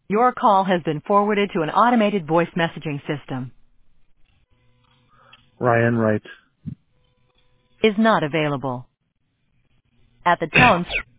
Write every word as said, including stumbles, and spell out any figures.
Your call has been forwarded to an automated voice messaging system. Ryan Wright. Is not available. At the tone,